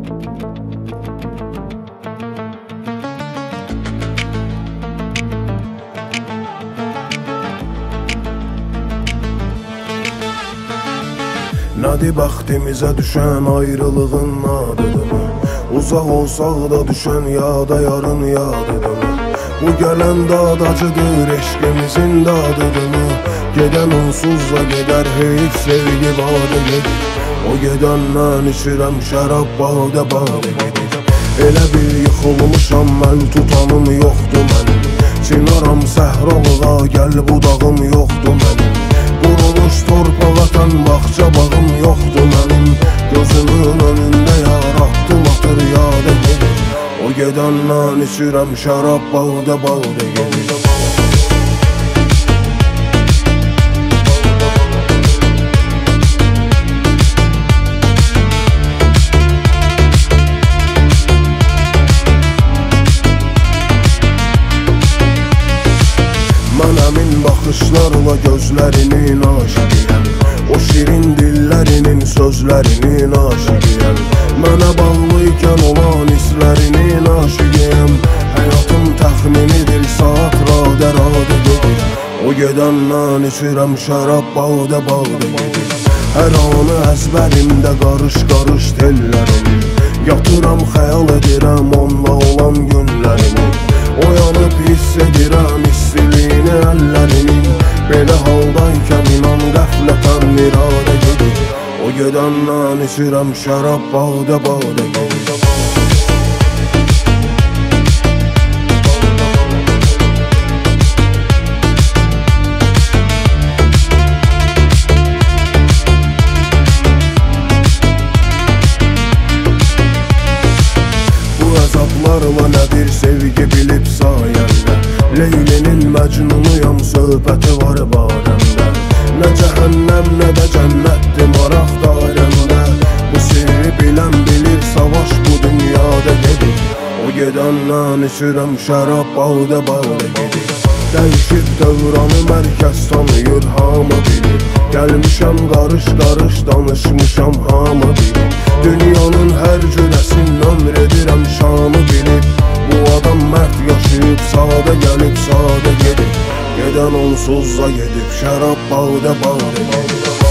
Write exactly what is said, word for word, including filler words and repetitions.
Nədir bəxtimizə düşən ayrılığın adıdımı? Uzaq olsaq da düşən yada yarın yadıdımı? Bu gələn dad acıdır, eşqimizin dadıdımı? Gedən onsuz da gedər, heyif sevgi badı gedir. O gedəndən içirəm şərab badə badə gedir. Elə bir yıxılmışam, məl tutanım yoxdur mənim. Çinaram səhralığa, gəl budağım yoxdur mənim. Qurulmuş torpaq atan bağça bağım yoxdur mənim. Gözümün önündə yarattım atır yada gedir. O gedəndən içirəm şərab badə badə gedir. Mən əmin baxışlarla gözlərinin aşıqıyəm. O şirin dillərinin sözlərinin aşıqıyəm. Mənə bağlıyken olan hislərinin aşıqıyəm. Həyatım təxminidir, saat radə radə gedir. O gedəndən içirəm şərab badə badə gedir. Hər anı əzbərimdə qarış qarış tellərimi. Yatıram xəyal edirəm onunla olan günlərimi. Oyanıb hiss edirəm istiliyini əllərinin. Belə haldaykən inan qəflətən iradə gedir. O gedəndən içirəm şərab badə badə gedir. Bu əzablarla nədir sevgi bilib sayəndə? Leylinin məcnunuyam, söhbəti var barəmdə. Nə cəhənnəm, nə də cənnətdir maraq dairəmdə. Bu sirri bilən bilir, savaş bu dünyada gedir. O gedəndən içirəm şərab badə badə gedir. Dəyişib dövranı mərkəz tanıyır, hamı bilir. Gəlmişəm qarış qarış danışmışam, hamı bilir. Dünyanın hər cürəsin ömr edirəm, şanı bilib. Bu adam mərd yaşayıb, sadə gəlib, sadə gedib. Gedən onsuz da gedib, şərab badə badə gedib.